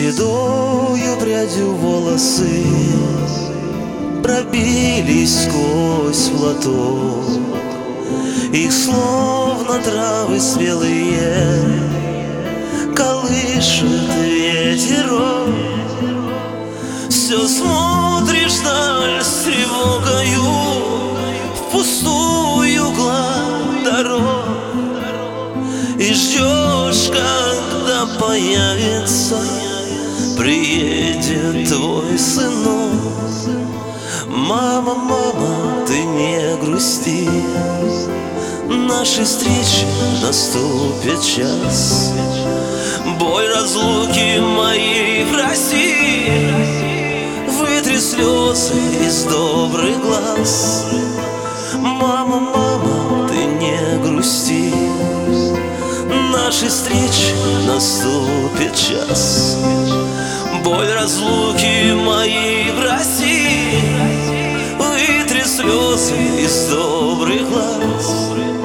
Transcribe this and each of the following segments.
седою прядью волосы пробились сквозь платок. Их словно травы спелые колышет ветерок. Все смотришь вдаль с тревогою в пустую гладь дорог и ждешь, когда появится, приедет твой сынок. Мама, мама, ты не грусти, нашей встречи наступит час. Боль разлуки моей прости, вытри слезы из добрых глаз. Мама, мама, ты не грусти, нашей встречи наступит час. Боль разлуки моей прости, вытри слезы из добрых глаз.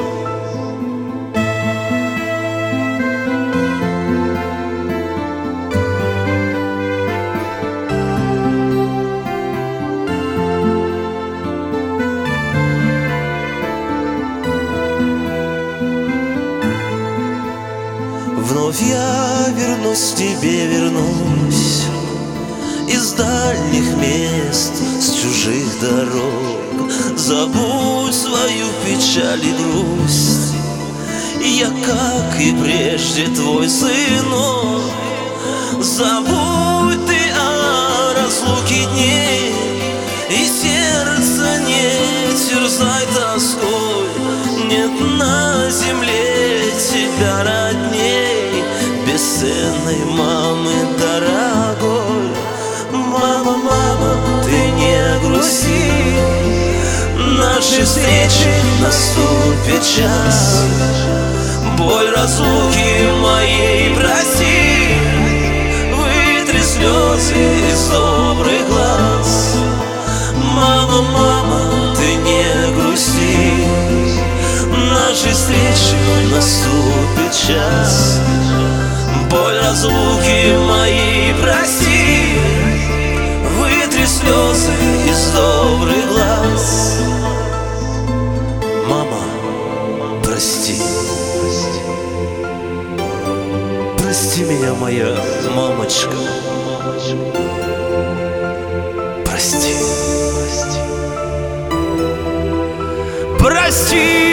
Вновь я вернусь к тебе, вернусь из дальних мест, с чужих дорог. Забудь свою печаль и грусть, я, как и прежде, твой сынок. Забудь ты о разлуке дней и сердце не терзай тоской. Нет на земле тебя родней, бесценной мамы дорогой. Мама, мама, ты не грусти, нашей встречи наступит час. Боль разлуки моей прости, вытри слезы из добрых глаз. Мама, мама, ты не грусти, нашей встречи наступит час. Боль разлуки моей прости, вытри слезы из добрых глаз. Мама, прости, прости меня, моя мамочка. Прости, прости.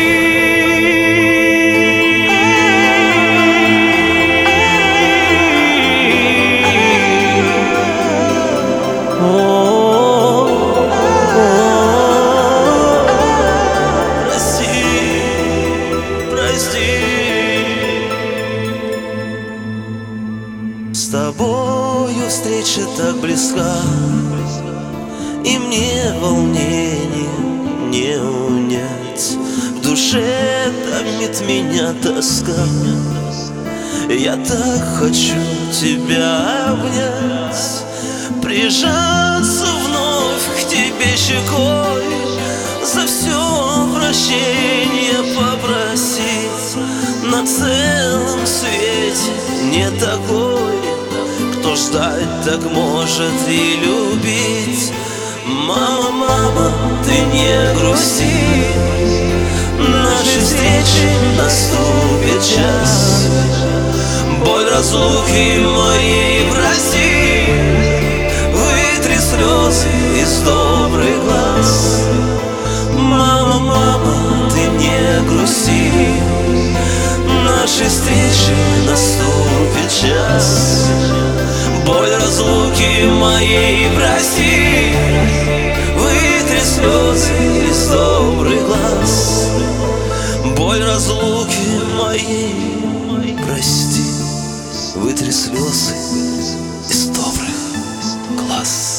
С тобою встреча так близка, и мне волнение не унять. В душе томит меня тоска, я так хочу тебя обнять, прижаться вновь к тебе щекой, за все прощение попросить. На целом свете не такой, кто ждать так может и любить. Мама, мама, ты не грусти, нашей встречи наступит час. Боль разлуки моей прости, вытри слезы из добрых глаз. Мама, мама, ты не грусти, нашей встречи наступит час. Боль разлуки моей прости, вытри слезы из добрых глаз. Боль разлуки моей прости, вытри слезы из добрых глаз.